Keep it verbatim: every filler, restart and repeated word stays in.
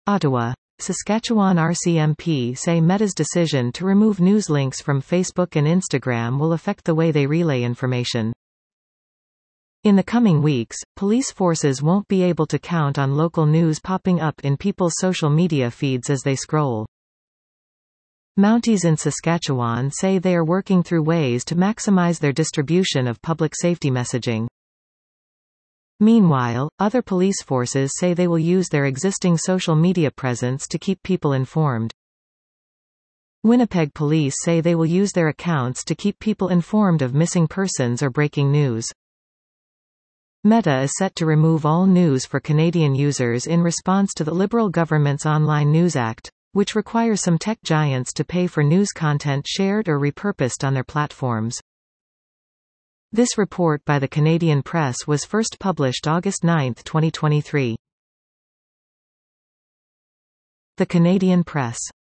Ottawa. Saskatchewan R C M P say Meta's decision to remove news links from Facebook and Instagram will affect the way they relay information. In the coming weeks, police forces won't be able to count on local news popping up in people's social media feeds as they scroll. Mounties in Saskatchewan say they are working through ways to maximize their distribution of public safety messaging. Meanwhile, other police forces say they will use their existing social media presence to keep people informed. Winnipeg police say they will use their accounts to keep people informed of missing persons or breaking news. Meta is set to remove all news for Canadian users in response to the Liberal government's Online News Act, which requires some tech giants to pay for news content shared or repurposed on their platforms. This report by the Canadian Press was first published August ninth, twenty twenty-three. The Canadian Press.